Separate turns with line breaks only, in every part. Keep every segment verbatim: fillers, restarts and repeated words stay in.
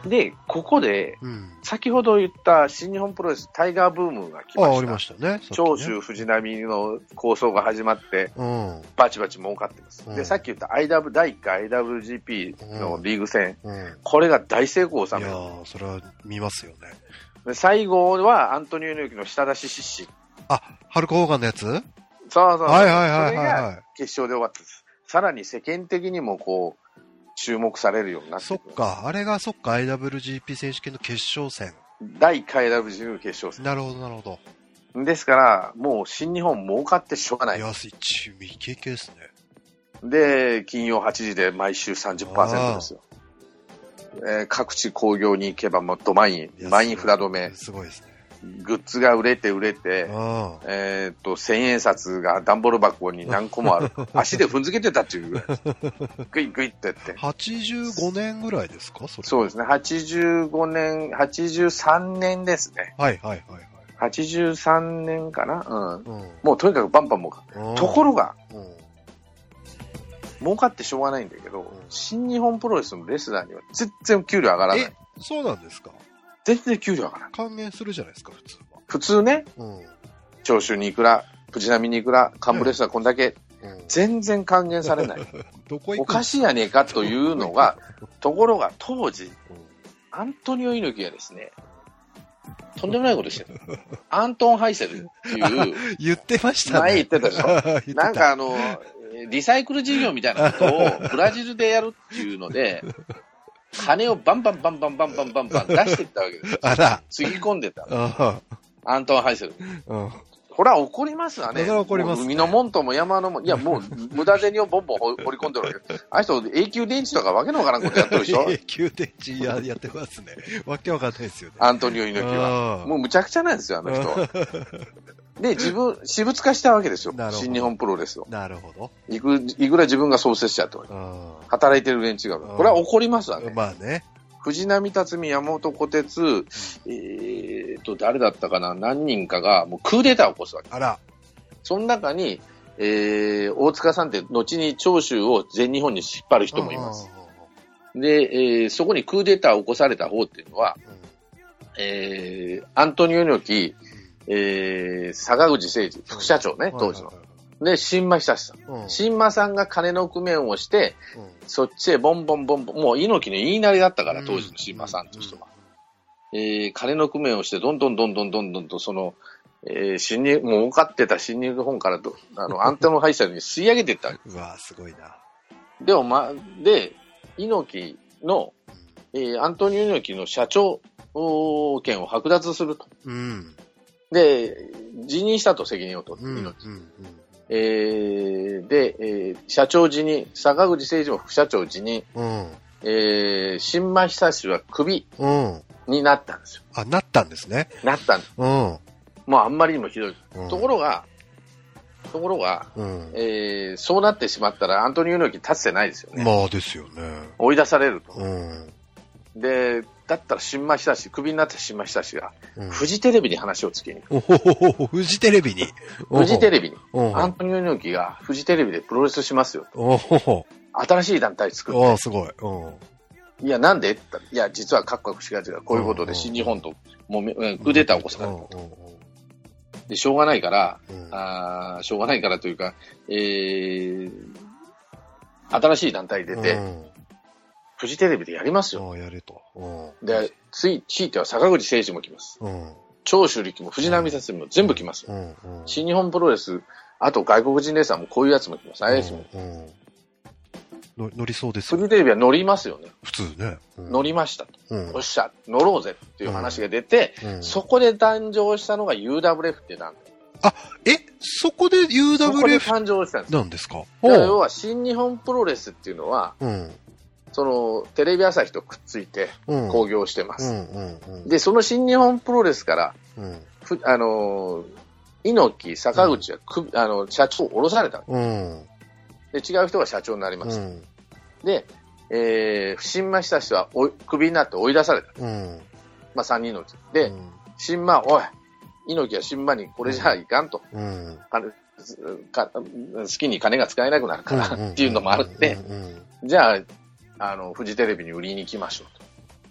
で、ここで、
うん、
先ほど言った新日本プロレスタイガーブームが来ました。
あ、ありましたね。ね
長州藤波の構想が始まって、
うん、
バチバチ儲かってます。
うん、
で、さっき言った アイダブリュー だいいっかい アイダブリュージーピー のリーグ戦、
うんうん、
これが大成功を収める。
いやー、それは見ますよね。
で最後はアントニオ猪木の舌出し失神。
あ、ハルク・ホーガンのやつ？そう
そうそう。
はいはいはいはい、はい。
それが決勝で終わったんです。さらに世間的にもこう、注目されるようになって
そっか、あれがそっか、アイダブリュージーピー 選手権の決勝戦。
だいいっかい アイダブリュージーピー の決勝戦。
なるほど、なるほ
ど。ですから、もう新日本儲かってしょうがない。
いや、一未経験ですね。
で、金曜はちじで毎週 さんじゅっパーセント ですよ。えー、各地工業に行けばもっと満員、満員札止め。
すごいですね。
グッズが売れて売れて、えっと、千円札が段ボール箱に何個もある。足で踏んづけてたっていうぐらい。グイグイってやって。
はちじゅうごねんぐらいですかそれ？
そうですね。はちじゅうごねん、はちじゅうさんねんですね。
はいはいはいはい。
はちじゅうさんねんかな、うん、
うん。
もうとにかくバンバン儲かる。ところが、
うん、
儲かってしょうがないんだけど、うん、新日本プロレスのレスラーには全然給料上がらない。
え、そうなんですか？
全然給料上がらない。
還元するじゃないですか、普通は。
普通ね、うん、長州にいくら、藤波にいくら、幹部レスラーこんだけ、うん、全然還元されない。
どこ行く？
おかしいやねえかというのが、ところが当時、うん、アントニオ猪木がですね、とんでもないことしてる。アントン・ハイセルっていう。
言ってましたね。
前言ってたでしょ。なんかあの、リサイクル事業みたいなことをブラジルでやるっていうので、金をバンバンバンバンバンバンバンバン出していったわけですよ。
あら。
つぎ込んでた。アントン・ハイセル。うん、これは怒りますわね。
それは怒りますね。
海のもんとも山のもん。いや、もう無駄銭をボンボン掘り込んでるわけです。あの人、永久電池とかわけのわからんことやってるでしょ。
永久電池ややってますね。わけわかんないですよね。
アントニオ猪木は。もうむちゃくちゃなんですよ、あの人は。で、自分、私物化したわけですよ。新日本プロレスを。
なるほど。
いく、いくら自分が創設者と。働いてる連中が。これは怒りますわね。
まあね。
藤波辰巳、山本小鉄、えーと、誰だったかな、何人かがもうクーデターを起こすわけ。
あら。
その中に、えー、大塚さんって後に長州を全日本に引っ張る人もいます。で、えー、そこにクーデターを起こされた方っていうのは、うん、えー、アントニオ猪木、えー、坂口誠二、副社長ね、当時の。で、新馬久志さん。うん、新馬さんが金の工面をして、うん、そっちへボンボンボンボン、もう猪木の言いなりだったから、当時の新馬さんという人は。うんうん、えー、金の工面をして、どんどんどんどんどんどんと、その、えー、新日、もう儲かってた新日本からど、あの、アンテナハイサルに吸い上げていったわけです。
うわぁ、すごいな。
でも、ま、で、猪木の、えー、アントニオ猪木の社長権を剥奪すると。うん、で、辞任したと責任を取って、うん、猪木。うんうん、えー、で、えー、社長辞任、坂口誠二も副社長辞任、うん、えー、新馬久志はクビになったんですよ。
うん、あ、なったんですね。
なったんです。うん、もうあんまりにもひどい。うん、ところが、ところが、うん、えー、そうなってしまったらアントニオ猪木立つてないですよね。
まあですよね。
追い出されると。
うん、で、
だったら新馬久志、クビになった新馬久志が、うん、フジテレビに話をつけに。
おほほほ、フジテレビに。
フジテレビに。アントニオ猪木がフジテレビでプロレスしますよ。おほほ、新しい団体作って。
おすごい。
いや、なんでって言ったら、いや、実は各国しがちがこういうことで新日本ともめ、クーデターを起こされると。で、しょうがないから、うん、あしょうがないからというか、えー、新しい団体出て、うん、フジテレビでやりますよ。
やれと。
うん、で、つい、ひいては坂口誠二も来ます。うん、長州力も藤波辰巳も全部来ますよ、うんうん。新日本プロレス、あと外国人レーサーもこういうやつも来ます。ああいうやつも。
乗りそうです
よね。フジテレビは乗りますよね。
普通ね。
うん、乗りましたと、うん。よっしゃ、乗ろうぜっていう話が出て、うん、そこで誕生したのが ユーダブリューエフ ってなんだ。
あ、え、そこで ユーダブリューエフ
そこで誕生したんです。
なんですか。
要は新日本プロレスっていうのは、うん、そのテレビ朝日とくっついて興行してます。うんうんうんうん、で、その新日本プロレスから、うん、あの猪木、坂口は、うん、あの社長を降ろされた、うん。で、違う人が社長になりました。うん、で、えー、新馬久志はおクビになって追い出された。うん、まあさんにんのうち。で、うん、新馬、おい、猪木は新馬にこれじゃいかんと。うん、か好きに金が使えなくなるからっていうのもあるんで、じゃあ、あの、フジテレビに売りに行きましょうと。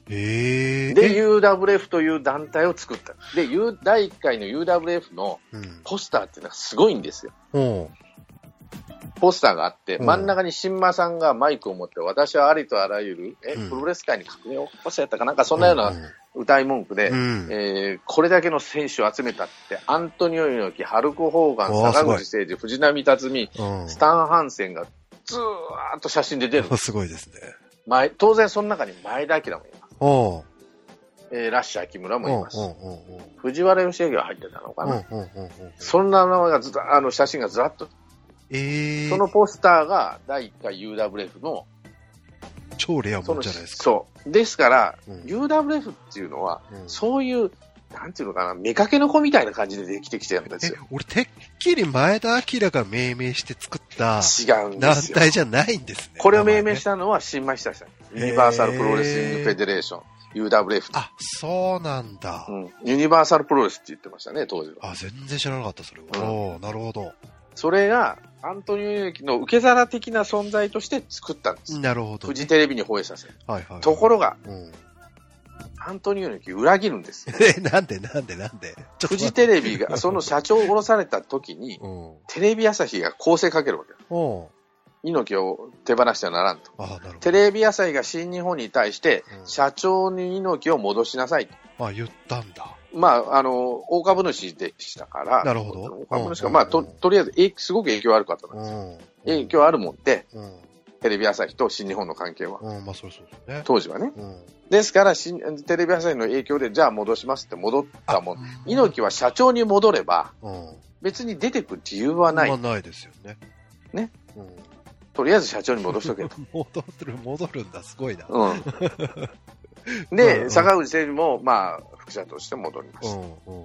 えー、
で、ユーダブリューエフ という団体を作った。で、だいいっかいの ユーダブリューエフ のポスターっていうのはすごいんですよ。うん、ポスターがあって、真ん中に新馬さんがマイクを持って、私はありとあらゆる、え、プロレス界に革命を起こしたやったかなんかそんなような歌い文句で、うん、えー、これだけの選手を集めたって、アントニオ猪木、ハルク・ホーガン、坂口誠二、藤波辰巳、うん、スタン・ハンセンがずーっと写真で出る。
すごいですね。
前当然その中に前田明もいます。おえー、ラッシャー木村もいます。おうおうおうおう藤原義明が入ってたのかな。おうおうおうおうそんなのがずあの写真がずらっと。えー、そのポスターがだいいっかい ユーダブリューエフ の
超レアもんじゃないですか。
そう。ですから、うん、ユーダブリューエフ っていうのは、うん、そういう、なんていうのかな、目かけの子みたいな感じでできてきてるんですよ。
え、俺、てっきり前田明が命名して作った
違うんですよ。
団体じゃないんですね。
これを命名したのは新米久さん。ユニバーサルプロレスリングフェデレーション。ユーダブリューエフ。
あ、そうなんだ、
うん。ユニバーサルプロレスって言ってましたね、当時は。
あ、全然知らなかった、それは。うん、おー、なるほど。
それが、アントニオ猪木の受け皿的な存在として作ったんです。
なるほど、ね。
フジテレビに放映させる。はいはい、はい。ところが、うん、アントニオ猪木裏切るんです。
え、なんでなんでなんで
フジテレビが、その社長を降ろされた時に、うん、テレビ朝日が攻勢かけるわけです。猪木を手放してはならんと。あ、なるほど。テレビ朝日が新日本に対して、うん、社長に猪木を戻しなさいと。
あ、言ったんだ。
まあ、あの、大株主でしたから。
なるほど。
大株主が、まあ、と、とりあえず、え、すごく影響ある方なんですよ。影響あるもんで、うん、テレビ朝日と新日本の関係は。
うん、まあ、そうそうですね。
当時はね。うん、ですから、新、テレビ朝日の影響で、じゃあ戻しますって戻ったもん。猪木は社長に戻れば、うん、別に出てくる理由はない。
まあ、ないですよね。
ね。うん、とりあえず社長に戻しとけと。
戻る、戻るんだ、すごいな。
うん。で、うん、坂口誠二も、まあ、副社として戻りました。うんうん、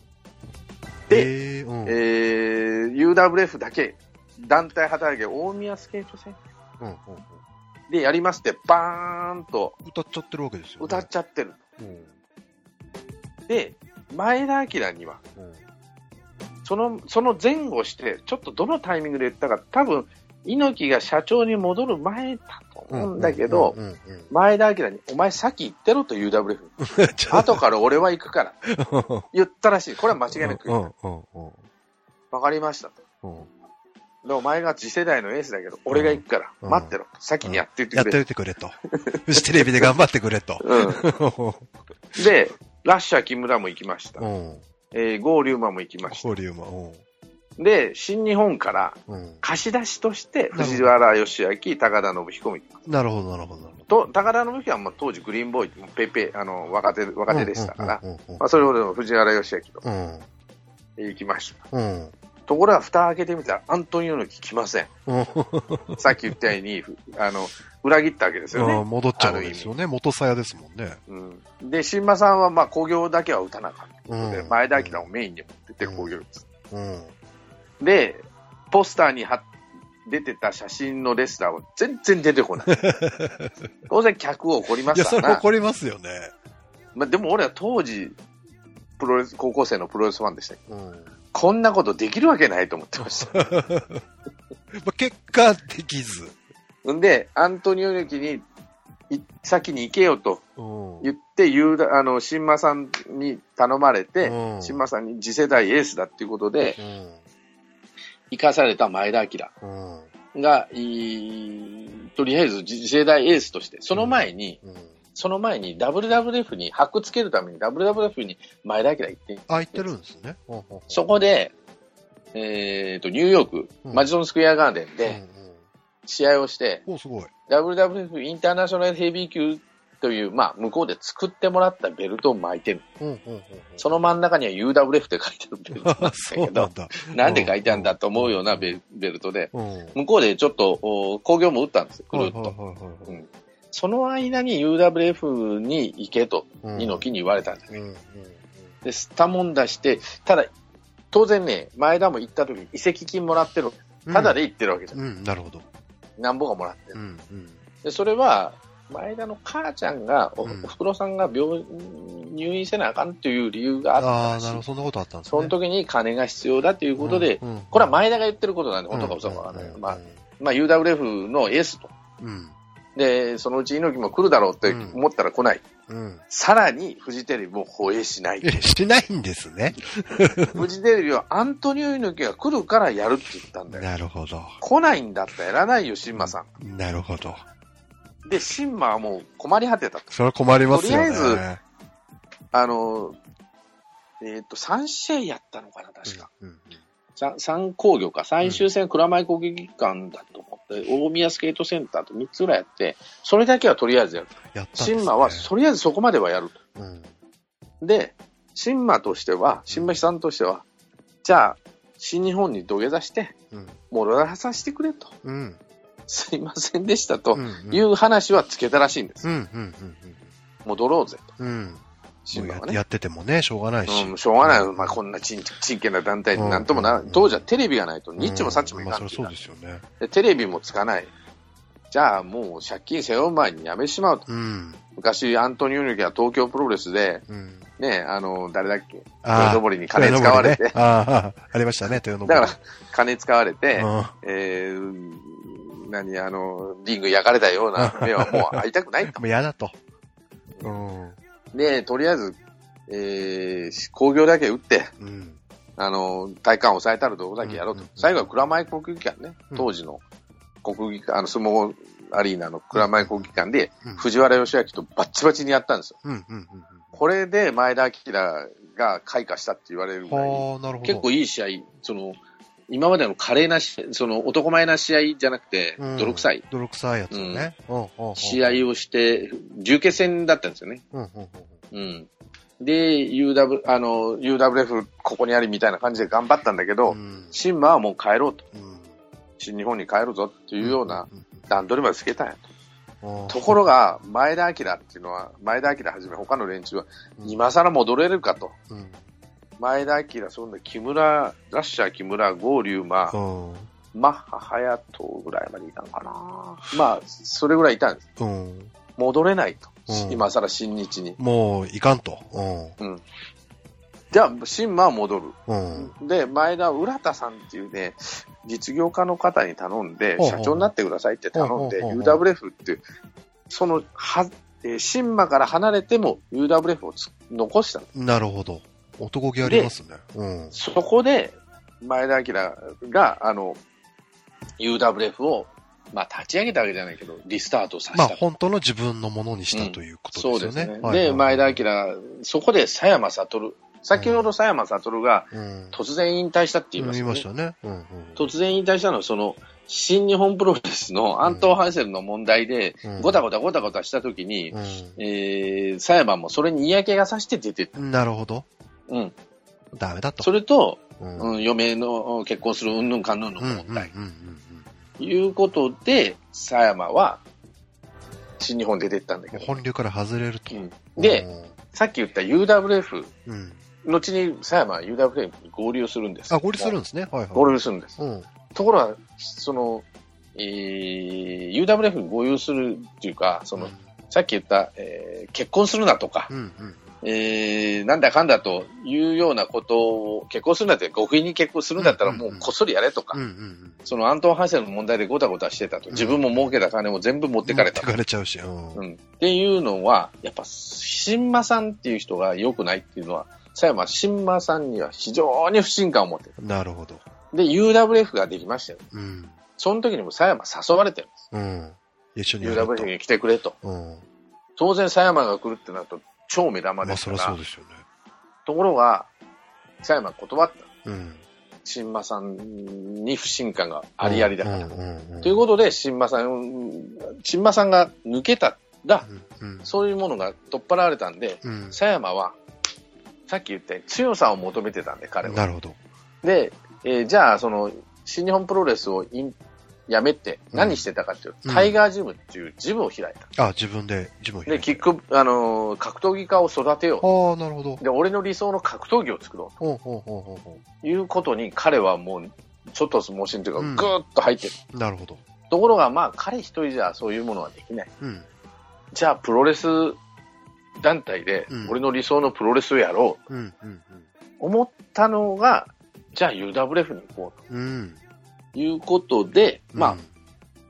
で、えーうんえー、ユーダブリューエフ だけ、団体働き大宮スケート選手、うんうんうん、でやりますって、バーンと。
歌っちゃってるわけですよ、ね。
歌っちゃってる。うん、で、前田明には、うん、その、その前後して、ちょっとどのタイミングで言ったか、多分、猪木が社長に戻る前だと思うんだけど、前田明に、お前先行ってろと ユーダブリューエフ。後から俺は行くから。言ったらしい。これは間違いなく言った。わかりましたと。でお前が次世代のエースだけど、俺が行くから、待ってろと。先にやっておいてくれ。
やっておいてくれと。フジテレビで頑張ってくれと。うん、
で、ラッシャー木村も行きました。えー、ゴーリューマも行きました。
ゴーリューマ。
で、新日本から貸し出しとして藤原義明、高田信彦も行きます。
なるほど、なるほど。
と、高田信彦はまあ当時グリーンボーイってペイペイ、あの、若手、若手でしたから、まあそれほど藤原義明と行きました。うん、ところが蓋を開けてみたらアントニオ猪木来ません。さっき言ったように、あの、裏切ったわけですよね。
戻っちゃうんですよね。元鞘ですもんね。
うん、で、新馬さんはまあ興行だけは打たなかったので、うん、前田明をメインに持ってて興行です。うんで、ポスターには出てた写真のレスラーは全然出てこない。当然客を怒りますからな。
いや、それ怒りますよね。
まあ、でも俺は当時、プロレス、高校生のプロレスファンでしたけど、うん、こんなことできるわけないと思ってました。ま
あ結果できず。
んで、アントニオ猪木に先に行けよと言って、言うあの、新馬さんに頼まれて、うん、新馬さんに次世代エースだっていうことで、うん生かされた前田明が、うん、とりあえず次世代エースとして、その前に、うんうん、その前に ダブリューダブリューエフ に箔つけるために ダブリューダブリューエフ に前田明行って、
あ、行ってるんですね。
そこで、えーと、ニューヨーク、うん、マジソンスクエアガーデンで試合をして、
うんうん、すごい
ダブリューダブリューエフ インターナショナルヘビー級という、まあ、向こうで作ってもらったベルトを巻いてる。うんうんうんうん、その真ん中には ユーダブリューエフ って書いてるベルトなんですけど、なんで書いてあるんだと思うような ベ, ベルトで、うん、向こうでちょっと興行も打ったんですよ、くるっと。その間に ユーダブリューエフ に行けと、猪木に言われたんです、うんうんうん。で、スタモン出して、ただ、当然ね、前田も行った時に移籍金もらってる。ただで行ってるわけじゃん。うんうん、なるほど。なんぼかもらってる。うんうん、で、それは、前田の母ちゃんが、おふくろさんが病入院せなあかんという理由があったらしい。ああ、なるほど、
そんなことあったんですね。
その時に金が必要だということで、うんうん、これは前田が言ってることなんで、本当か嘘かわからない。まあ、まあ、ユーダブリューエフ のエースと、うん、 で、そのうち猪木も来るだろうって思ったら来ない。
うん、
さらに、フジテレビも放映しない。
しないんですね。
フジテレビはアントニオ猪木が来るからやるって言ったんだよ。
なるほど。
来ないんだったらやらないよ、シンマさん。
なるほど。
で、シンマはもう困り果てたと。
それは困りますよね。
とりあえず、あの、えっと、さん試合やったのかな、確か。うんうんうん、さん工業か、最終戦、蔵前国技館だと思って、大宮スケートセンターとみっつぐらいやって、それだけはとりあえずやる。
やったんですね。
シンマはとりあえずそこまではやると。うん、で、シンマとしては、シンマさんとしては、うん、じゃあ、新日本に土下座して、戻らさせてくれと。うん、すいませんでしたという話はつけたらしいんです。うんうんうんうん、戻ろうぜと。うん
シンマはね、やっててもね、しょうがないし。
うん、しょうがない。まあ、こんなちん、ちんけな団体になんともな、うん、当時はテレビがないと、ニッチもサッチもいかんっていう、
うんまあ、そうですよね。
で。テレビもつかない。じゃあ、もう借金背負う前にやめしまうと。うん、昔、アントニオ猪木は東京プロレスで、うん、ね、あの、誰だっけ豊登りに金使われて。
ね、あ, あ, ありましたね、豊登り。
だから、金使われて、うん、えー、何、あの、リング焼かれたような目はもう会いたくないと。
もう嫌だと。うん、
で、とりあえず、えー、工業だけ打って、うん、あの、体幹を抑えたるとこだけやろうと。うんうんうん、最後は蔵前国技館ね、うん、当時の国技館、あの、相撲アリーナの蔵前国技館で、うん、藤原義明とバッチバチにやったんですよ。うんうんうんうん、これで前田明が開花したって言われるぐらい、結構いい試合、その、今までの華麗なし、その男前な試合じゃなくて、うん、泥臭い。
泥臭いやつをね、
うん。試合をして、重決戦だったんですよね。うんうんうんうんで、ユーダブリュー、あの、ユーダブリューエフ ここにありみたいな感じで頑張ったんだけど、うん、シンマはもう帰ろうと、うん。新日本に帰るぞっていうような段取りまでつけたんやと。うん、ところが、前田明っていうのは、前田明はじめ他の連中は、今更戻れるかと。うん、前田明、そんな木村、ラッシャー木村、郷龍馬、うん、マッハ隼人ぐらいまでいたのかな。まあ、それぐらいいたんです。うん、戻れないと。うん、今更新日に。
もういかんと。うん。
うん、じゃあ、新馬は戻る。うん、で、前田浦田さんっていうね、実業家の方に頼んで、社長になってくださいって頼んで、ユーダブリューエフ って、その、は、えー、新馬から離れても ユーダブリューエフ をつ残したの。
なるほど。男気ありますね。
うん、そこで、前田明が、あの、ユーダブリューエフ をまあ、立ち上げたわけじゃないけど、リスタートさせた。
まあ、本当の自分のものにしたということですよね。うん、そうですね。
はいはいはい、で、前田明、そこで佐山悟、先ほど佐山悟が突然引退したって言いましたね。
うん、言いましたね。うんうん、
突然引退したのは、その、新日本プロレスのアントン・ハンセルの問題で、ごたごたごたごたしたときに、うん、えー、佐山もそれに嫌気がさして出てった。
なるほど。
うん。
ダメだと。
それと、うんうん、嫁の結婚するうんぬんかんぬんの問題。うんうんうんうんいうことで、佐山は、新日本出てったんだけど。
本流から外れると。うん、
で、さっき言った ユーダブリューエフ、うん、後に佐山は ユーダブリューエフ に合流するんです。
あ、合流するんですね。はいはい。
合流するんです。うん、ところが、その、えー、ユーダブリューエフ に合流するっていうか、その、うん、さっき言った、えー、結婚するなとか、うんうんえー、なんだかんだというようなことを、結婚するんだって、極秘に結婚するんだったらもうこっそりやれとか、うんうんうん、そのアントン・ハンセルの問題でごたごたしてたと、自分も儲けた金も全部持ってかれた。
持ってかれちゃうし、うん。
うん。っていうのは、やっぱ、新馬さんっていう人が良くないっていうのは、佐山新馬さんには非常に不信感を持ってる。
なるほど。
で、ユーダブリューエフ ができましたよ。うん。その時にも佐山誘われてるんです。うん。一緒にやると ユーダブリューエフ に来てくれと。うん。当然佐山が来るってなると、超目玉ですから。
まあ、そりゃそうですよね。
ところが、佐山断った。うん。新馬さんに不信感がありありだから。うんうんうんうん、ということで、新馬さん、新馬さんが抜けたら、うんうん、そういうものが取っ払われたんで、うん、佐山は、さっき言って強さを求めてたんで、彼は。
なるほど。
で、えー、じゃあ、その、新日本プロレスをやめて何してたかっていうと、うん、タイガージムっていうジムを開いた。
あ、自分でジムを開いた。
で、キック、あのー、格闘技家を育てよ
う。ああ、なるほど。
で、俺の理想の格闘技を作ろうと。ほうほうほうほうほう。いうことに彼はもう、ちょっと相撲心というか、ぐーっと入ってる、
うん。なるほど。
ところが、まあ、彼一人じゃそういうものはできない。うん、じゃあ、プロレス団体で、俺の理想のプロレスをやろう。うんうんうん、思ったのが、じゃあ ユーダブリューエフ に行こうと。うん、いうことで、まあ、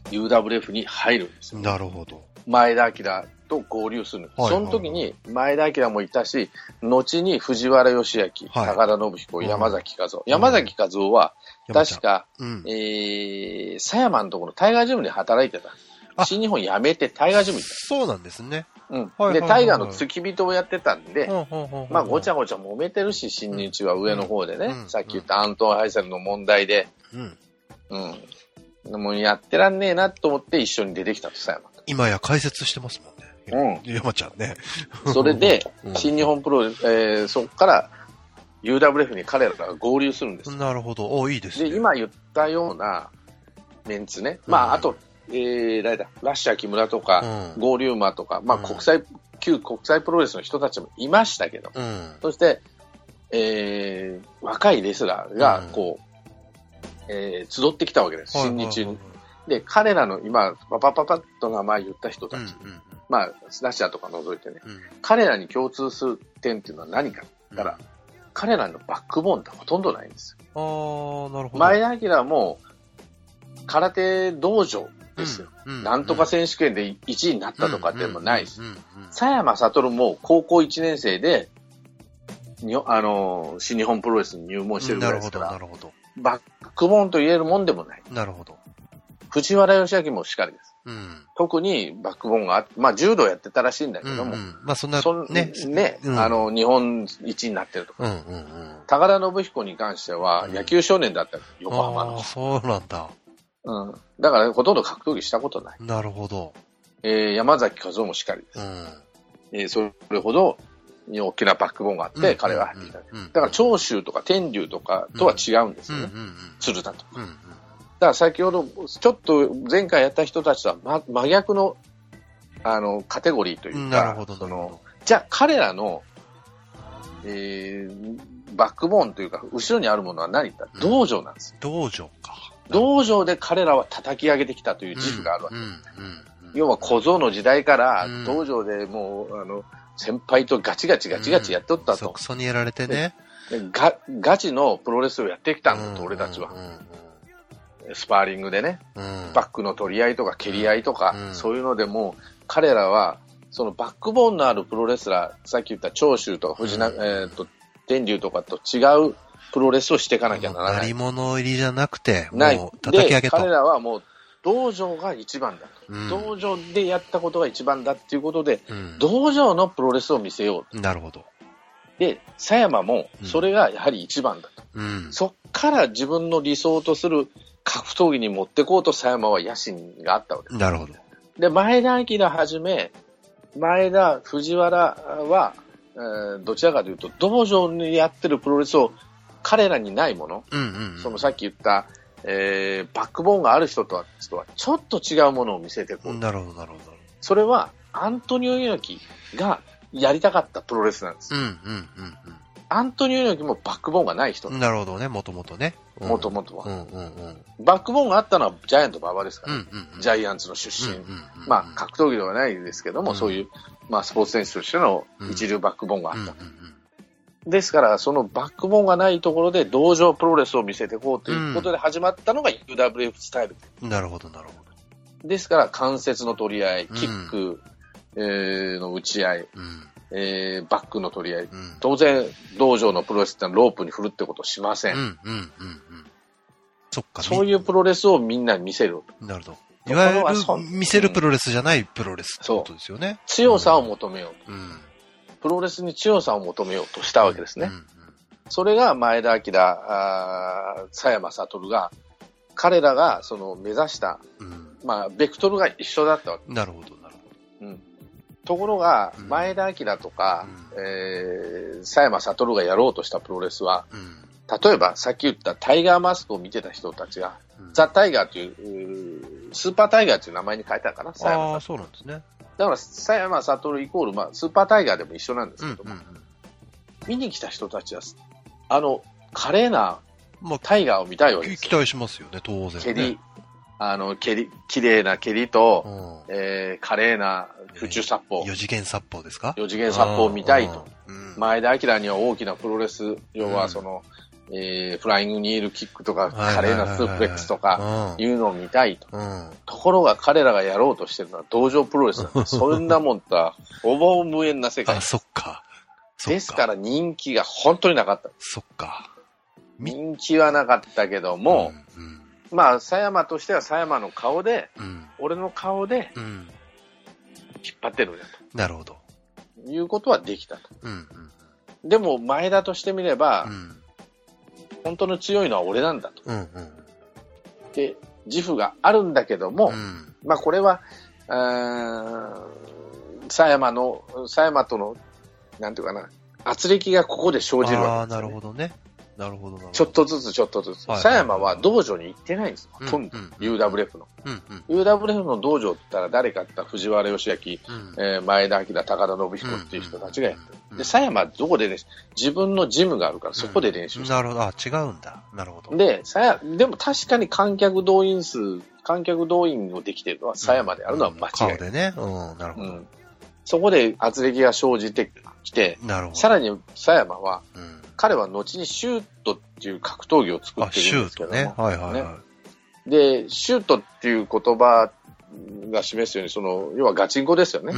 ユーダブリューエフ に入るんですよ。
なるほど。
前田明と合流する。はい、その時に前田明もいたし、後に藤原義明、はい、高田信彦、山崎和夫。うん、山崎和夫は、確か、うん、えー、狭山のところのタイガージムで働いてた。新日本辞めてタイガージムに行った。
そうなんですね。
うん。で、タイガーの付き人をやってたんで、まあ、ごちゃごちゃ揉めてるし、新日は上の方でね、うん、さっき言ったアントン・ハイセルの問題で、うん。うん。もうやってらんねえなと思って一緒に出てきたと、狭山。
今や解説してますもんね。うん。山ちゃんね。
それで、新日本プロ、えー、そこから ユーダブリューエフ に彼らが合流するんです。
なるほど。お、いいですね。
で、今言ったようなメンツね。まあ、うん、あと、えー、誰だ、ラッシャー木村とか、うん、合流馬とか、まあ、国際、うん、旧国際プロレスの人たちもいましたけど、うん、そして、えー、若いレスラーが、こう、うん、えー、集ってきたわけです、新日に。で、彼らの今、パパパパッと名前言った人たち、うんうん、まあ、ラッシャーとか除いてね、うん、彼らに共通する点っていうのは何かって言ったら、うん、彼らのバックボーンってほとんどないんです
よ。ああ、なるほど。
前田明も、空手道場、ですよ、うんうん、なんとか選手権でいちいになったとかでもないし、佐山悟も高校いちねん生でにあの新日本プロレスに入門してるぐらいですから、なるほど、バックボーンと言えるもんでもない。
なるほど。
藤原義明もしかりです、うん、特にバックボーンがあって、まあ柔道やってたらしいんだけども、うんうん、
まあそんな
ね、ね、うん、あの日本一になってるとか、うんうんうん、高田信彦に関しては野球少年だった、うん、横浜の。
ああ、そうなんだ。
うん。だから、ほとんど格闘技したことない。
なるほど。
えー、山崎和夫もしっかりです。うん。えー、それほど、大きなバックボーンがあって、うん、彼は入ってきた、うん。だから、長州とか天竜とかとは違うんですよね。うんうんうん、鶴田とか、うんうん。だから先ほど、ちょっと前回やった人たちとは、ま、真逆の、あの、カテゴリーというか、
なるほど、
その、じゃあ彼らの、えー、バックボーンというか、後ろにあるものは何か、道場なんですよ。
道場か。
道場で彼らは叩き上げてきたという自負があるわけです。うんうんうん、要は小僧の時代から、道場でもう、あの、先輩とガチガチガチガチやっておったと。
そくそにやられてね。
ガ, ガチのプロレスをやってきたんだと、俺たちは。スパーリングでね、うん、バックの取り合いとか蹴り合いとか、うん、そういうのでも彼らはそのバックボーンのあるプロレスラー、さっき言った長州とか藤な、うん、えー、と天竜とかと違うプロレスをしていかなきゃならない。
鳴り物入りじゃなくて、もう叩き上げと。
で、彼らはもう道場が一番だと、うん。道場でやったことが一番だっていうことで、うん、道場のプロレスを見せようと。
なるほど。
で、佐山もそれがやはり一番だと。うん、そっから自分の理想とする格闘技に持ってこうと佐山は野心があったわけです。
なるほど。
で、前田明はじめ、前田、藤原は、えー、どちらかというと、道場にやってるプロレスを彼らにないもの、うんうんうん、そのさっき言った、えー、バックボーンがある人とは、人はちょっと違うものを見せてこう。
なるほど、なるほど。
それは、アントニオ猪木がやりたかったプロレスなんです。うんうんうんうん、アントニオ猪木もバックボーンがない人。
なるほどね、もともとね。
もともとは、うんうんうん。バックボーンがあったのはジャイアント馬場ですから、うんうんうん、ジャイアンツの出身。うんうんうん、まあ、格闘技ではないですけども、うん、そういう、まあ、スポーツ選手としての一流バックボーンがあった。うんうんうんうん、ですから、そのバックボーンがないところで道場プロレスを見せていこうということで始まったのが ユーダブリューエフ スタイル。
なるほど、なるほ
ど。ですから、関節の取り合い、キック、うん、えー、の打ち合い、うんえー、バックの取り合い、うん、当然道場のプロレスってのはロープに振るってことをしません、うんうんうんうん、
そっか
そういうプロレスをみんなに見せる。
なるほど。いわゆる見せるプロレスじゃないプロレスってことですよね、うん、
強さを求めようと、うん、プロレスに強さを求めようとしたわけですね、うんうんうん、それが前田明、あ佐山悟が彼らがその目指した、うん、まあベクトルが一緒だったわけ。
なるほどなるほど、うん
ところが、前田明とか、うんえー、佐山悟がやろうとしたプロレスは、うん、例えばさっき言ったタイガーマスクを見てた人たちが、うん、ザ・タイガーという、スーパータイガーという名前に変えたかな、佐山
ああ、そうなんですね。
だから佐山悟イコール、まあ、スーパータイガーでも一緒なんですけども、うんうんうん、見に来た人たちは、あの、華麗なタイガーを見たいわけですよ。
期待しますよね、当然、ね。
蹴り、あの、蹴り、綺麗な蹴りと、うんえー、華麗な空中殺法。
四次元殺法ですか？
四次元殺法を見たいと。うん、前田明には大きなプロレス、要はその、 えー、フライングニールキックとか、華麗なスープレックスとか、いうのを見たいと。うん、ところが彼らがやろうとしてるのは道場プロレスなんで、そんなもんとはほぼ無縁な世界。
あ、そっか。
ですから人気が本当になかった。
そっか。
人気はなかったけども、うんうん、まあ、狭山としては狭山の顔で、うん、俺の顔で、引っ張ってるんだと。
なるほど。
いうことはできたと。うんうん、でも、前田としてみれば、うん、本当の強いのは俺なんだと。うんうん、で、自負があるんだけども、うん、まあ、これは、狭山の、狭山との、なんていうかな、圧力がここで生じるわけですよね。
ああ、なるほどね。なるほどなるほど。
ちょっとずつちょっとずつ。狭、はい、山は道場に行ってないんですよ。ほとんど。ユーダブリューエフ の、うんうん。ユーダブリューエフ の道場って言ったら誰かって言ったら藤原義明、うんえー、前田明、高田信彦っていう人たちがやってる。うんうん、で、狭山はどこでね、自分のジムがあるからそこで練習してる、
うん。なるほど。あ、違うんだ。なるほど。
で、狭山、でも確かに観客動員数、観客動員をできてるのは狭山であるのは間違いない。
顔でね。うん、なるほど。うん、
そこで圧力が生じてきて、なるほど。さらに狭山は、うん彼は後にシュートっていう格闘技を作ってるんですけども、ねはいはいはい、で、シュートっていう言葉が示すように、その、要はガチンコですよね。うん、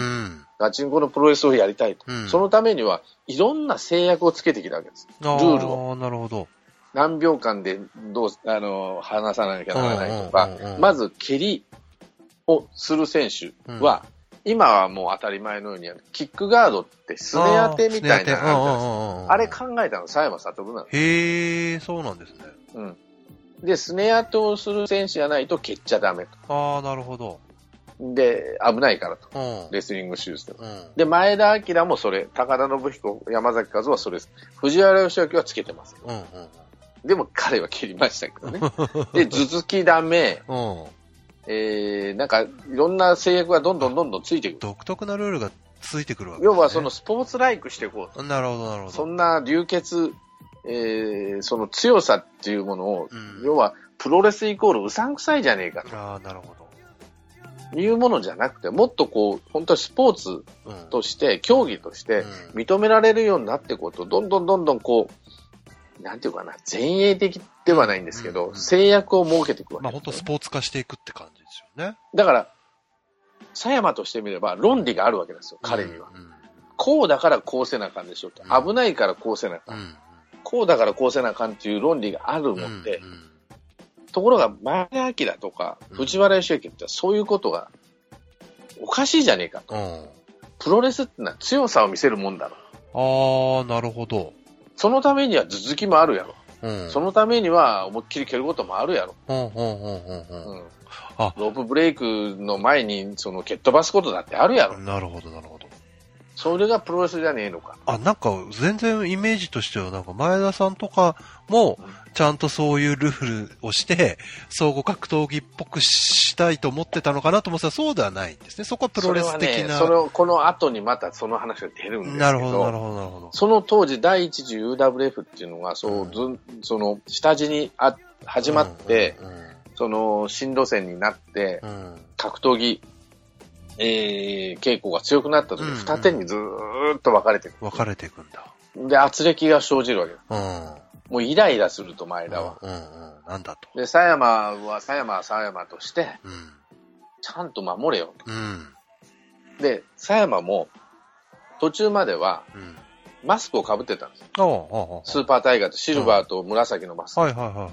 ガチンコのプロレスをやりたいと、うん。そのためには、いろんな制約をつけてきたわけです。ルールを。
なるほど。
何秒間でどう、あの、離さなきゃならないとか、まず蹴りをする選手は、うん今はもう当たり前のようにある。キックガードってすね当てみたいなのあれ考えたの佐山悟なんです。
へー、そうなんですね。
うん。で、すね当てをする選手じゃないと蹴っちゃダメと。
ああ、なるほど。
で、危ないからと。うん、レスリングシューズで、うん。で、前田明もそれ、高田信彦、山崎和はそれです。藤原義明はつけてます。うんうん、でも彼は蹴りましたけどね。で、頭突きダメ。うんえー、なんか、いろんな制約がどんどんどんどんついてくる。
独特なルールがついてくるわけですね。
要はそのスポーツライクしていこうと。
なるほど、なるほど。
そんな流血、えー、その強さっていうものを、うん、要はプロレスイコールうさんくさいじゃねえかと。
ああ、なるほ
ど。いうものじゃなくて、もっとこう、本当にスポーツとして、うん、競技として認められるようになっていくと、どんどんどんどんこう、なんていうかな、前衛的ではないんですけど、うんうん、制約を設けていくわけです、ね。
まあ本当スポーツ化していくって感じですよね。
だから、狭山としてみれば論理があるわけですよ、彼には。うんうん、こうだからこうせなあかんでしょと、うん。危ないからこうせなあかん、うん。こうだからこうせなあかんっていう論理があるので、うんうん、ところが前田明とか藤原義明ってそういうことがおかしいじゃねえかと。うん、プロレスってのは強さを見せるもんだろ。
あー、なるほど。
そのためには頭突きもあるやろ、うん。そのためには思いっきり蹴ることもあるやろ。うんうんうんうんうん、あロープブレイクの前にその蹴っ飛ばすことだってあるやろ。
なるほどなるほど。
それがプロレスじゃねえのか。
あ、なんか全然イメージとしてはなんか前田さんとかもちゃんとそういうルールをして総合格闘技っぽくしたいと思ってたのかなと思ったらそうではないんですね。そこはプロレス的な。
それはね、それをこの後にまたその話が出るんですけど。
なるほどなるほどなるほど。
その当時第一次 ユーダブリューエフ っていうのがそう、うん、その下地にあ始まって、うんうんうん、その新路線になって、うん、格闘技えー、稽古が強くなった時、うんうん、二手にずーっと分かれていく。
分かれていくんだ。
で、圧力が生じるわけです。うん、もうイライラすると、前田は。うんうんうん、
なんだと。
で、狭山は狭山は狭山として、うん、ちゃんと守れよと。うん、で、狭山も、途中までは、うん、マスクをかぶってたんですよ。おうおうおうスーパータイガーとシルバーと紫のマスク。はいはいはいはい。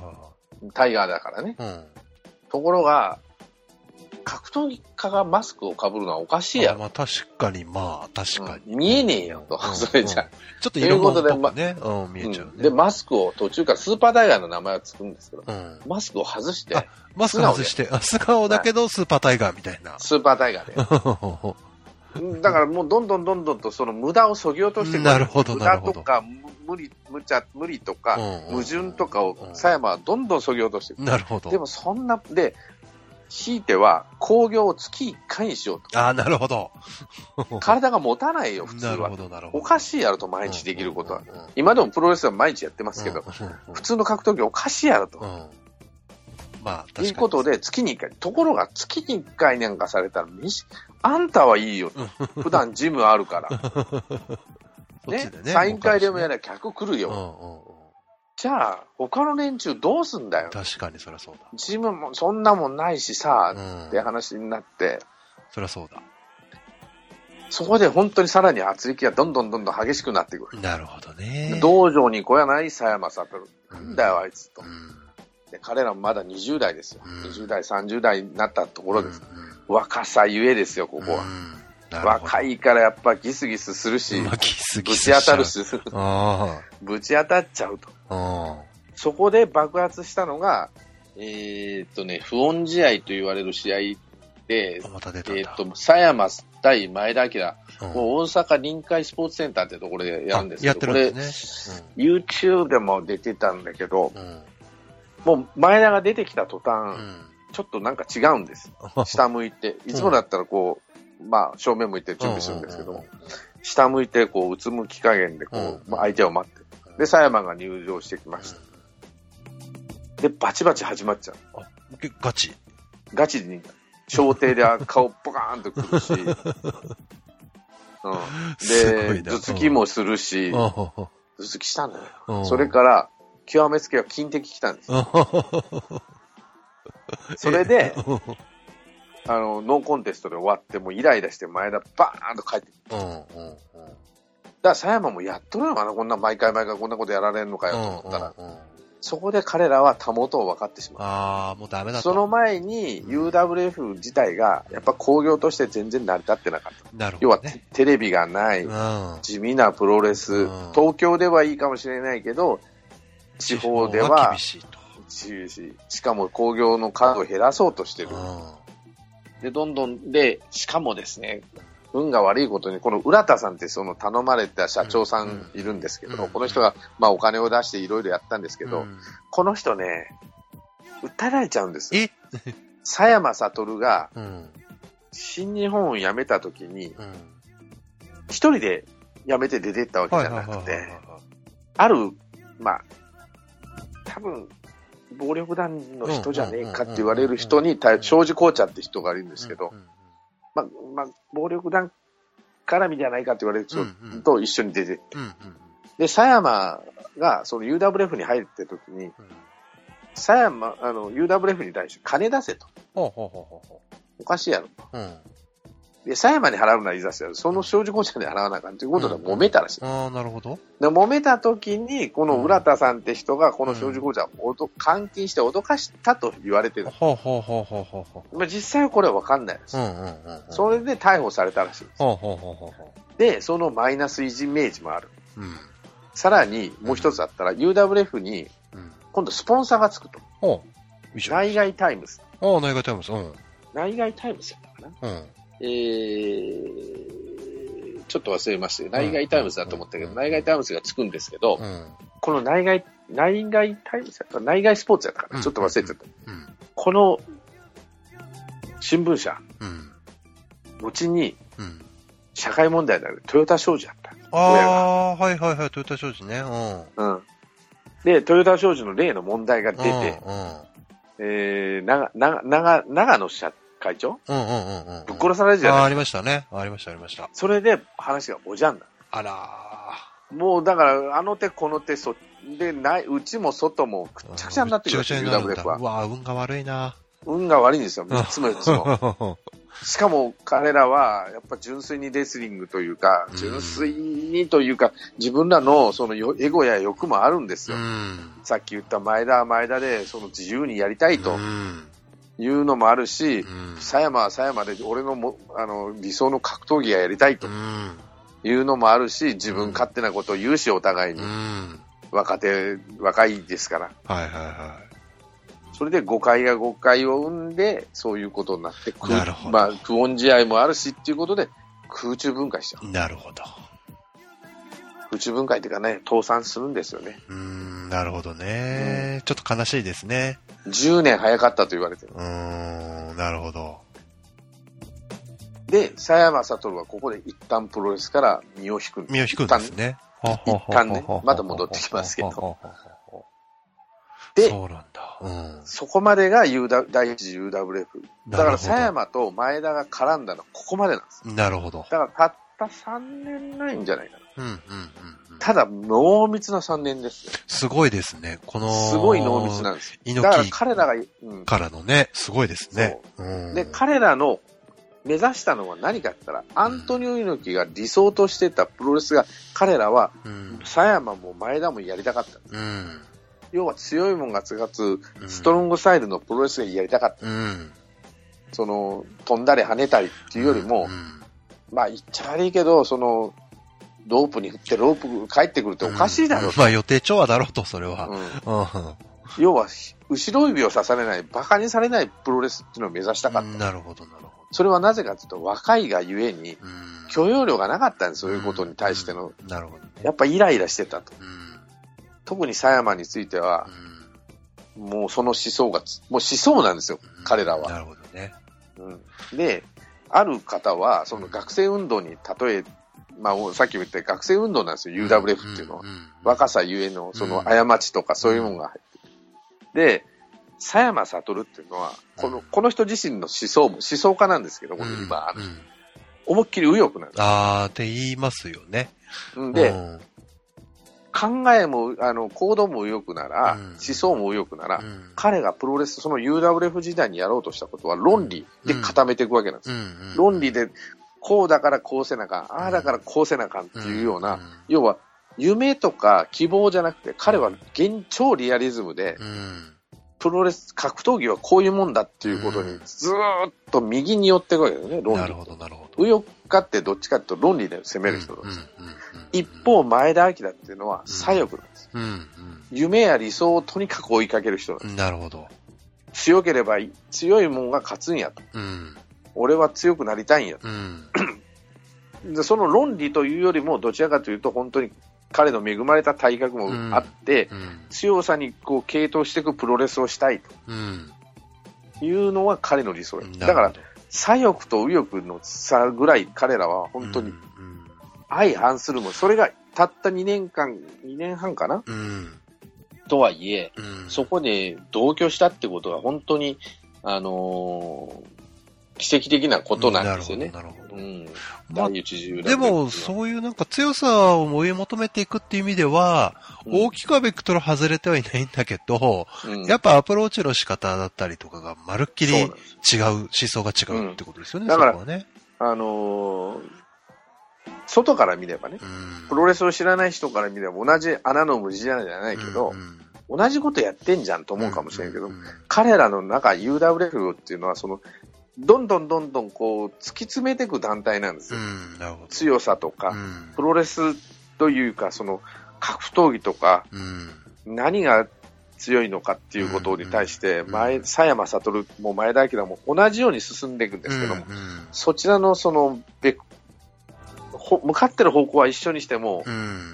タイガーだからね。うん、ところが、格闘技家がマスクをかぶるのはおかしいやろ。
あまあ確かに、まあ確かに。
うん、見えねえよと、うん、それじゃ、うん。
ちょっと色物っぽくね、まうん、見えちゃうね、
うん。で、マスクを途中からスーパータイガーの名前はつくんですけど、うん、マスクを外して。あ、
マスク外して、あ素顔だけどスーパータイガーみたいな。
スーパータイガーで。だからもうどんどんどんどんとその無駄を削ぎ落としてくる。
なるほど、なるほど。
無駄とか無理、無茶、無理とか、うんうん、矛盾とかを狭山はどんどん削ぎ落としてくる。
なるほど。
でもそんな、で、強いては、興行を月いっかいにしようと。
ああ、なるほど。
体が持たないよ、普通は。なるほど、なるほど。おかしいやろと、毎日できることは。うんうんうん、今でもプロレスは毎日やってますけど、うんうんうん、普通の格闘技おかしいやろと。うん、
まあ、確かに。
ということで、月にいっかい。ところが、月にいっかいなんかされたら、あんたはいいよと。普段ジムあるから。ね、ねサイン会でもやれば客来るよ。うんうんうん、 じゃあ、他の連中どうすんだよ。
確かにそりゃそうだ。
ジムもそんなもんないしさ、
うん、
って話になって。
そりゃそうだ。
そこで本当にさらに圧力がどんどんどんどん激しくなってくる。
なるほどね。
道場に来やない佐山悟。なんだよ、あいつと。
うん、
で彼らもまだにじゅう代ですよ、うん。にじゅう代、さんじゅう代になったところです。うん、若さゆえですよ、ここは。うん、若いからやっぱギスギスするし、
まあ、ギスギ
ぶ
ス
ち当たるし、
あ
ぶち当たっちゃうと。
あ
そこで爆発したのが、えー、っとね、不穏試合と言われる試合で、
また出たんだ。
えー、っと、佐山対前田明、
うん、
大阪臨海スポーツセンターってところでやるんですけど、
やってるんですね。
これ、うん、YouTube でも出てたんだけど、
うん、
もう前田が出てきた途端、
うん、
ちょっとなんか違うんです。下向いて。いつもだったらこう、まあ正面向いて準備するんですけども、下向いてこう、うつむき加減でこう、うん、まあ、相手を待って。で、佐山が入場してきました。うん、で、バチバチ始まっちゃう。
あ、ガチ
ガチに、小艇で顔ポカーンとくるし、うん、で、頭突きもするし、頭突きしたんだよ。それから、極めつけは金的来たんです。それで、あの、ノーコンテストで終わって、もうイライラして前田バーンと帰ってくる。だから佐山もやっとるのかな、こんな毎回毎回こんなことやられるのかよと思ったら、そこで彼らはたもとを分かってしまう。
ああ、もうダメだと。
その前に ユーダブリューエフ 自体がやっぱ興行として全然成り立ってなかった。
なるほど、ね。
要はテレビがない、うん、地味なプロレス、うん、東京ではいいかもしれないけど、地方では厳しいと。厳しい。しかも興行の数を減らそうとしてる。うん、で、どんどんで、しかもですね、運が悪いことに、この浦田さんってその頼まれた社長さんいるんですけど、うんうん、この人がまあお金を出していろいろやったんですけど、うん、この人ね、訴えられちゃうんです。
え
佐山悟が、新日本を辞めた時に、一、うん、人で辞めて出てったわけじゃなくて、ある、まあ、多分、暴力団の人じゃねえかって言われる人に、庄司紅茶って人がいるんですけど、まあ、まあ、暴力団絡みじゃないかって言われる人と一緒に出てって。うんうん、で、佐山がその ユーダブリューエフ に入ってる時に、うん、佐山、あの、ユーダブリューエフ に対して金出せと。ほうほうほうほうおかしいやろと。うん、で、佐山に払うのはいざしてやる。その庄司紅茶に払わなあかんということで揉めたらしい。
うんうん、ああ、なるほど。で、
揉めた時に、この浦田さんって人が、この庄司紅茶を監禁して脅かしたと言われてる。
ほうほうほうほうほうほう。
まあ、実際はこれは分かんないです。うんうんうんうん、それで逮捕されたらしいです。ほうほうほうほうで、そのマイナスイメージもある。うん、さらに、もう一つあったら、うん、ユーダブリューエフ に、今度スポンサーがつくと。うん、内外タイムズ。
ああ、内外タイムズ。うん、
内外タイムズやったかな。うんえー、ちょっと忘れましたけど、内外タイムズだと思ったけど、うん、内外タイムズがつくんですけど、うん、この内外、内外タイムズだったか内外スポーツやったかな、うん、ちょっと忘れちゃった。うん、この新聞社、うん、後に社会問題であるトヨタ商事だった。
ああ、はいはいはい、トヨタ商事ね。
うん。うん。で、トヨタ商事の例の問題が出て、うんうん、えー、長、長、長、長野社会長うんうんうんうん。ぶっ殺されるじゃないですか。
あ、ありましたね。ありましたありました。
それで話がおじゃんだ。
あら
ー。もうだから、あの手この手そ、で、ない、うちも外もくっちゃくちゃになってくるんですよ、ユーダブリューエフ は。
うわ、運が悪いな。
運が悪いんですよ、みっつもよっつも。しかも彼らは、やっぱ純粋にレスリングというか、純粋にというか、自分らのそのエゴや欲もあるんですよ。さっき言った前田は前田で、その自由にやりたいと。いうのもあるし、佐山は佐山で俺のもあの理想の格闘技がやりたいというのもあるし、自分勝手なことを言うし、お互いに。若手、若いですから。
はいはいはい。
それで誤解が誤解を生んで、そういうことになって、
なるほど。
まあ、不穏試合もあるしっていうことで、空中分解しちゃう。
なるほど。
空中分解っていうかね、倒産するんですよね。
うーん、なるほどね、うん。ちょっと悲しいですね。
じゅうねん早かったと言われてる。
うーん、なるほど。
で、佐山悟はここで一旦プロレスから身を引くんです。
身を引くんですね。
一旦ね、また戻ってきますけど。
で、そうなんだ。うん、
そこまでが ユーダブリュー、第一次 ユーダブリューエフ。だから佐山と前田が絡んだのはここまでなんです。
なるほど。
だからたったさんねんないんじゃないかな。
うんうんうんうん、
ただ、濃密なさんねんですよ。
すごいですね。この、
すごい濃密なんですよ。だから彼らが、うん、
からのね、すごいですね。
うん、で、彼らの目指したのは何かって言ったら、アントニオ猪木が理想としてたプロレスが、彼らは、狭山も前田もやりたかった。うん、要は強いもんがつがつ、ストロングサイドのプロレスがやりたかった。うん、その、飛んだり跳ねたりっていうよりも、うんうん、まあ言っちゃ悪いけど、その、ロープに振ってロープ帰ってくるっておかしいだろう、うん、
まあ予定調和だろうと、それは。
うん、要は、後ろ指を刺されない、馬鹿にされないプロレスっていうのを目指したかった。
なるほど、なるほど。
それはなぜかというと、若いがゆえに、許容量がなかったんです、そういうことに対しての。
なるほどね。
やっぱイライラしてたと。特に狭山については、もうその思想が、もう思想なんですよ、彼らは。
なるほどね。
うん、で、ある方は、その学生運動に例え、まあ、さっきも言った学生運動なんですよ、ユーダブリューエフ っていうのは。若さゆえの、その過ちとかそういうものが入ってる。で、狭山悟っていうのは、この、この人自身の思想も、思想家なんですけど、この今、うんうん、思いっきり右翼なんです。
あーって言いますよね。
で、うん、考えも、あの、行動も右翼なら、うん、思想も右翼なら、うん、彼がプロレス、その ユーダブリューエフ 時代にやろうとしたことは論理で固めていくわけなんです。うんうん、論理で、こうだからこうせなあかん、ああだからこうせなあかんっていうような、うん、要は、夢とか希望じゃなくて、彼は現超リアリズムで、うんプロレス、格闘技はこういうもんだっていうことにずーっと右に寄っていくわけですね、論理。
なるほど、なるほど。
右翼家ってどっちかっていうと論理で攻める人なんです。一方、前田明っていうのは左翼なんです、うんうん。夢や理想をとにかく追いかける人なんです。
なるほど。
強ければ強いもんが勝つんやと。うん、俺は強くなりたいんやと、うんで。その論理というよりも、どちらかというと本当に彼の恵まれた体格もあって、うんうん、強さにこう傾倒していくプロレスをしたいというのは彼の理想、うん、だから左翼と右翼の差ぐらい彼らは本当に相反するもん、それがたったにねんかん、にねんはんかな、うん、とはいえ、うん、そこで同居したってことは本当に、あのー奇跡的なことなんですよね。なるほど。なるほど。うん。まあ、
でも、そういうなんか強さを追い求めていくっていう意味では、うん、大きくはベクトル外れてはいないんだけど、うん、やっぱアプローチの仕方だったりとかがまるっきり違う、思想が違うってことですよね、うん、だから、そこはね。
あのー、外から見ればね、うん、プロレスを知らない人から見れば同じ穴の無地じゃないけど、うんうん、同じことやってんじゃんと思うかもしれんけど、うんうんうん、彼らの中 ユーダブリューエフ っていうのはその、どんどんどんどんこう突き詰めていく団体なんですよ。うん、なるほど。強さとか、うん、プロレスというかその格闘技とか、うん、何が強いのかっていうことに対して前佐山悟も前田明も同じように進んでいくんですけども、うんうん、そちらのその向かってる方向は一緒にしても、うん、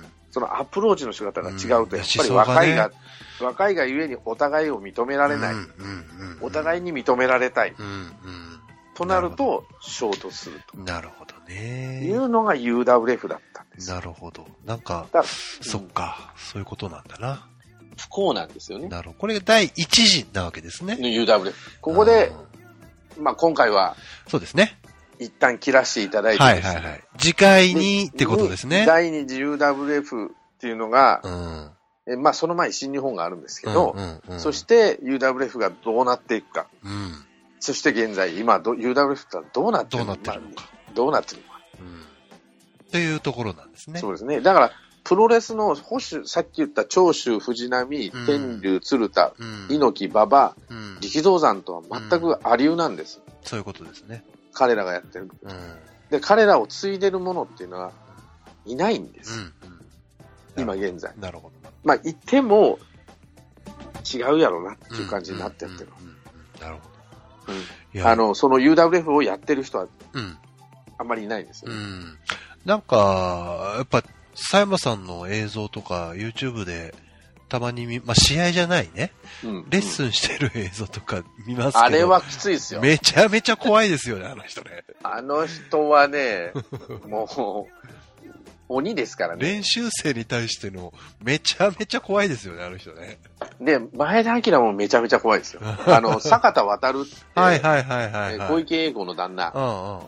そのアプローチの仕方が違うとやっぱり若いが、ね、若いがゆえにお互いを認められない、うんうんうんうん、お互いに認められたい。うんうんとなると、衝突すると。
なるほどね。
いうのが ユーダブリューエフ だったんです。
なるほど。なんか、そっか、うん、そういうことなんだな。
不幸なんですよね。
なるほど。これが第一次なわけですね。
ユーダブリューエフ。ここで、まあ今回は、
そうですね。
一旦切らせていただいて、
はいはいはい。次回にってことですね。
第二次 ユーダブリューエフ っていうのが、うん、えまあその前に新日本があるんですけど、うんうんうん、そして ユーダブリューエフ がどうなっていくか。うんそして現在、今、ユーダブリューエフ ってどうなってるのか。どうなってるのか。どうなってるのか。うん。
というところなんですね。
そうですね。だから、プロレスの保守、さっき言った長州、藤波、うん、天竜、鶴田、うん、猪木、馬場、うん、力道山とは全くありうなんです、うん。
そういうことですね。
彼らがやってる。うん、で、彼らを継いでる者っていうのはいないんです。うんうん、今現在。なるほど。まあ、いても、違うやろうなっていう感じになってやってる。
なるほど。
うん、あの、その ユーダブリューエフ をやってる人は、あんまりいないんですよ、ねうん。
なんか、やっぱ、佐山さんの映像とか YouTube でたまに見、まあ、試合じゃないね、うん。レッスンしてる映像とか見ますけど。
あれはきついですよ。
めちゃめちゃ怖いですよね、あの人ね。
あの人はね、もう、鬼ですからね。
練習生に対してのめちゃめちゃ怖いですよね、あの人ね。
で、前田明もめちゃめちゃ怖いですよ。あの、坂田渡るって、
はいはいはいはい、はい、
小池栄子の旦那。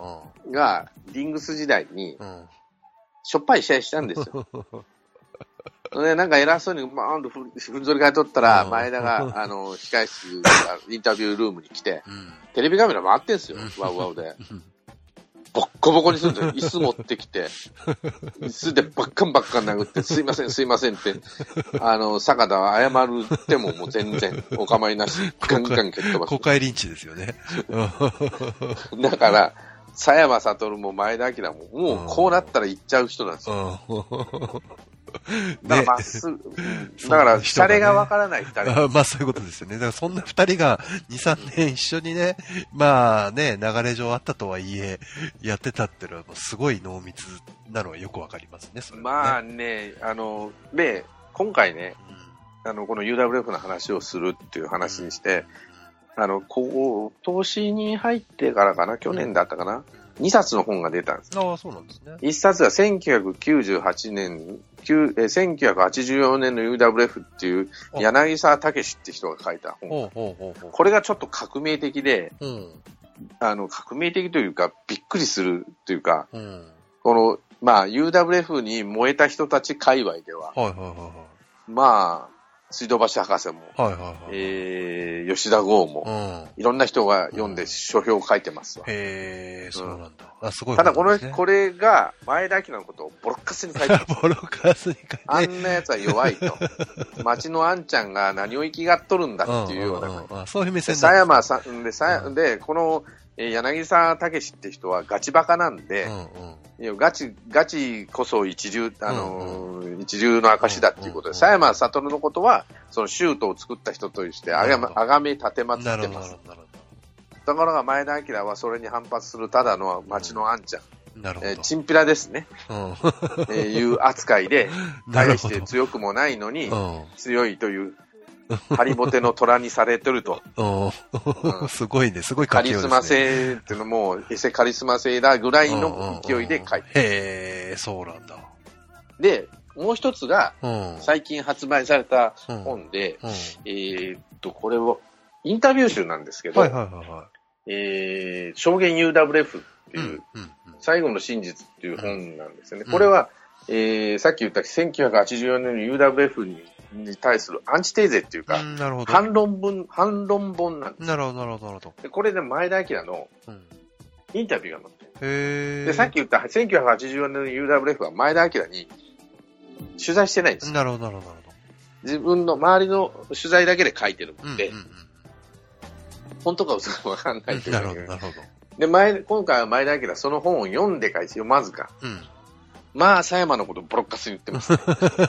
がリングス時代に、
うん、
しょっぱい試合したんですよ。で、なんか偉そうに、まあ、ふんぞり返っとったら、前田が、あの、控え室、インタビュールームに来て、うん、テレビカメラ回ってんすよ、ワウワウで。ボッコボコにするんですよ。椅子持ってきて、椅子でバッカンバッカン殴って、すいません、すいませんって、あの、坂田は謝るってももう全然お構いなし、ガンガン蹴っ飛ばす。
公開リンチですよね。
だから、佐山悟も前田明も、もうこうなったら行っちゃう人なんですよ。だからまっすぐ、だから、シャレがわからない二人。
あまあそういうことですよね。だからそんな二人がに、さんねん一緒にね、まあね、流れ上あったとはいえ、やってたっていうのはすごい濃密なのはよくわかりますね、それはね。
まあね、あの、で、今回ね、うん、あの、この ユーダブリューエフ の話をするっていう話にして、うん、あの、こう、投資に入ってからかな、去年だったかな、うん、にさつの本が出たんです。
ああ、そうなんですね。
いっさつはせんきゅうひゃくきゅうじゅうはちねん、せんきゅうひゃくはちじゅうよねんの ユーダブリューエフ っていう柳沢武って人が書いた本。これがちょっと革命的で、うん、あの、革命的というか、びっくりするというか、うん、この、まあ、ユーダブリューエフ に燃えた人たち界隈では、はいはいはいはい、まあ、水道橋博士も、はいはいはい、えー、吉田剛も、うん、いろんな人が読んで書評を書いてますわ。
へー、そうなんだ。あ、すごい、
ね。ただこの、これが前田明のことをボロッカスに書いてます。
ボロッカスに書いて
あんな奴は弱いと。町のあんちゃんが何を生きがっとるんだっていうような。うんうんうん、
そういう目線
なんです。佐山さんで、さうん、で、この、えー、柳沢武って人はガチバカなんで、うんうん、ガチ、ガチこそ一流、あのーうんうん、一流の証だっていうことで、佐、うんうん、山悟のことは、そのシュートを作った人としてあがめ、あがめ立てまつってます。ところが前田明はそれに反発するただの町のあんちゃん。うん、なるほど。えー、チンピラですね。うん、えー、いう扱いで、大して強くもないのに、強いという、ハリボテの虎にされてると。
うん、すごいね、すごい
書きようですね。カリスマ性っていうのも、エセカリスマ性だぐらいの勢いで書いてる。
へー、そうなんだ。
で、もう一つが、最近発売された本で、うんうん、えー、っと、これを、インタビュー集なんですけど、はいはいはいはい、えー、証言 ユーダブリューエフ っていう、うんうんうん、最後の真実っていう本なんですよね。うん、これは、えー、さっき言ったせんきゅうひゃくはちじゅうよねんの ユーダブリューエフ にに対するアンチテーゼっていうか、うん、なるほど反論文、反論本なんです。
なるほど、なるほど、なるほど。
で、これで前田明のインタビューが載ってる。へー。で、さっき言ったせんきゅうひゃくはちじゅうよねんの ユーダブリューエフ は前田明に取材してないんですよ。
なるほど、なるほど、なるほど。
自分の周りの取材だけで書いてるもんで、うんうんうん、本当か嘘かわかんないという、ね。なるほど、なるほど。で、前、今回は前田明はその本を読んで書いて、読まずか。うん。まあ、佐山のことボロッカスに言ってます、ね。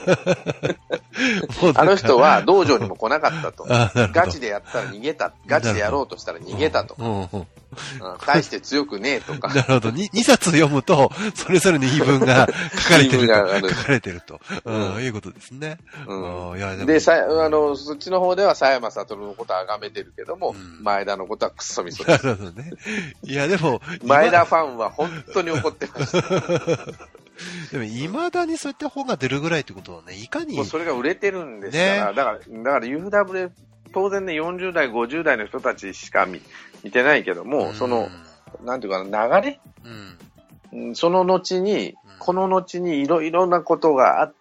あの人は道場にも来なかったと。ガチでやったら逃げた。ガチでやろうとしたら逃げたと。うんうんうん、大して強くねえとか。
なるほど。に、にさつ読むと、それぞれの言い分が書かれてると。書かれてると。うん、うん、いうことですね。
うん、いやでで、さ、あの、そっちの方では佐山悟のことは崇めてるけども、うん、前田のことはクソみそです。
なるほどね。いや、でも、
前田ファンは本当に怒ってました。
でも、未だにそういった本が出るぐらいってことはね、いかに。
もうそれが売れてるんですから、ね、だから、だから ユーダブリューエフ、当然ね、よんじゅう代、ごじゅう代の人たちしか 見, 見てないけども、うん、その、なんていうかな、流れ、うん、その後に、うん、この後にいろいろなことがあって、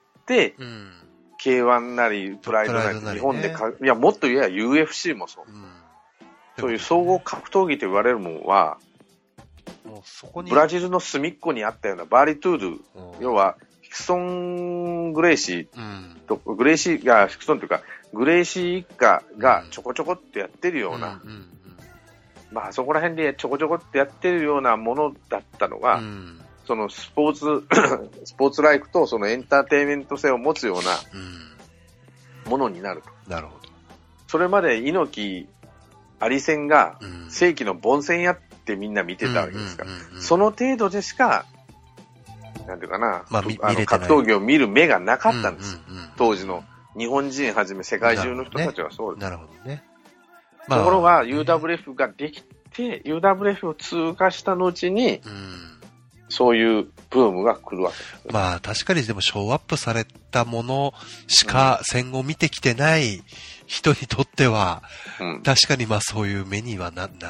うん、ケーワン なり、プライドなり、なりね、日本でか、いや、もっと言えば ユーエフシー もそう。うん、そういう総合格闘技と言われるものは、もうそこにブラジルの隅っこにあったようなバーリトゥードゥ、うん、要はヒクソン・グレイシーと、うん、グレイシーがヒクソンというかグレイシー一家がちょこちょこってやってるような、うんうんうん、まあそこら辺でちょこちょこってやってるようなものだったのが、うん、そのスポーツスポーツライクとそのエンターテインメント性を持つようなものになると。
なるほど。
それまで猪木アリ戦が世紀の凡戦やってみんな見てたわけですから、うんうんうんうん、その程度でしか、なんていうかな、まあ、あの格闘技を見る目がなかったんです、うんうんうん、当時の日本人はじめ世界中の人たちはそうです。
なるほどね。
まあ、ところが ユーダブリューエフ ができて、ユーダブリューエフ を通過した後に、うん、そういうブームが来るわけです。
まあ確かにでもショーアップされたものしか戦後見てきてない人にとっては、うん、確かにまあそういう目には な, なって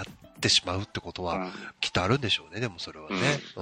てしまうってことは、きっとあるんでしょうね、でもそれはね。うん。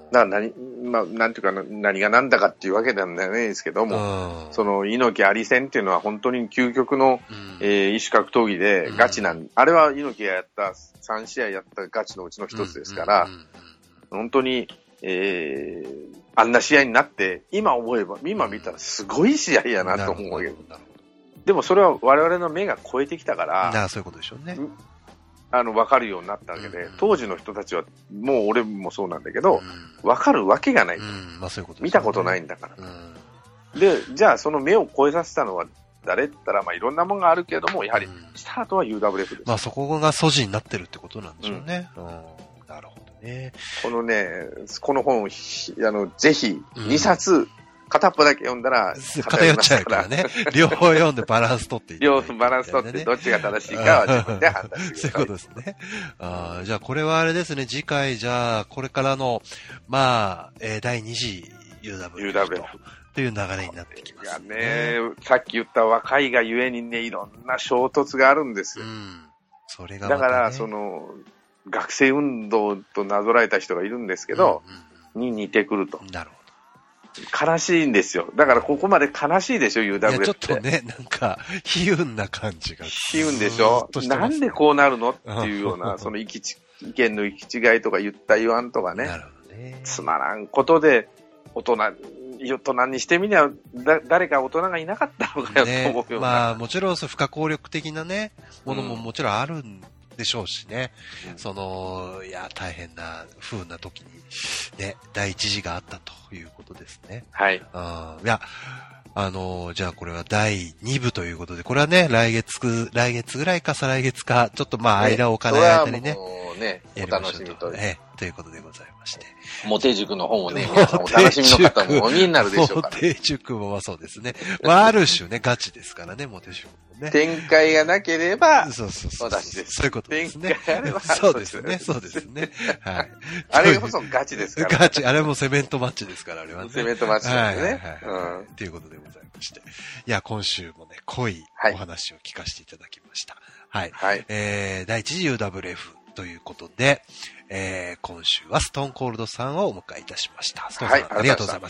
な、なに、まあ、なんていうかな、何が何だかっていうわけではないですけども、その、猪木あり戦っていうのは本当に究極の、うん、えー、異種格闘技でガチなん、うん、あれは猪木がやったさん試合やったガチのうちの一つですから、本当に、えー、あんな試合になって、今思えば、今見たらすごい試合やなと思うわけです。でもそれは我々の目が超えてきたから、
なあ、そういうことでしょうね。
あの、わかるようになったわけで、うん、当時の人たちは、もう俺もそうなんだけど、わ、うん、かるわけがない。うんまあそういうことですね、見たことないんだから、うん。で、じゃあその目を超えさせたのは誰って言ったら、まあいろんなものがあるけれども、やはりスタートは ユーダブリューエフ です。
まあそこが素地になってるってことなんでしょうね。うん、なるほどね。
このね、この本を、あの、ぜひにさつ、片っぽだけ読んだら
偏っちゃうからね。両方読んでバランス取っていって、
ね。両方バランス取ってどっちが正しいかは自分で判断してください。
そういうことですね。あじゃあこれはあれですね、次回じゃあこれからの、まあ、えー、だいに次 ユーダブリューエフ と。という流れになってきますね。いや
ね、さっき言った若いがゆえにね、いろんな衝突があるんですよ。うん。
それがまた、ね、
だから、その、学生運動となぞらえた人がいるんですけど、うんうん、に似てくると。
なるほど。
悲しいんですよ。だからここまで悲しいでしょ、ユーダブリューエフ って。
ちょっとね、なんか、悲運な感じが。
悲運でしょ、ね、なんでこうなるのっていうような、その意気意見の行き違いとか言った言わんとかね。なるほどね。つまらんことで、大人、大人にしてみりゃ、だ、誰か大人がいなかったのかよ、ね、と思うような。
まあ、もちろん、不可抗力的なね、ものももちろんあるんでしょうしね。うん、その、いや、大変な、不運な時に、ね、第一次があったということですね。
はい。
あいや、あの、じゃあこれはだいにぶということで、これはね、来月、来月ぐらいか再来月か、ちょっとまあ間を置かない間にね、
ね、お楽しみと。
ええ、ということでございまして。
モテ塾の本をね、皆さんお楽しみの方もお見えになるでしょうか、ね。
モテ塾もそうですね。まあある種ね、ガチですからね、モテ塾もね。
展開がなければ、
そうそうそう。
私です。
そういうことですね。
展開あれば、
そうですね、そうですね。はい。
あれこそガチですから、
ね。ガチ、あれもセメントマッチですから、あれはね。
セメントマッチですね。はいはいはい、
はい。ということでございまして。いや、今週もね、濃いお話を聞かせていただきました。はい。はい。えー、だいいち次 ユーダブリューエフ ということで、えー、今週はストーンコールドさんをお迎えいたしました。ストーンさん、はい、ありがとうござい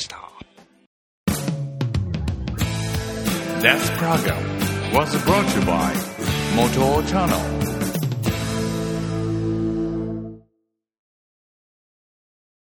ました。This program was brought to you by Moto Channel.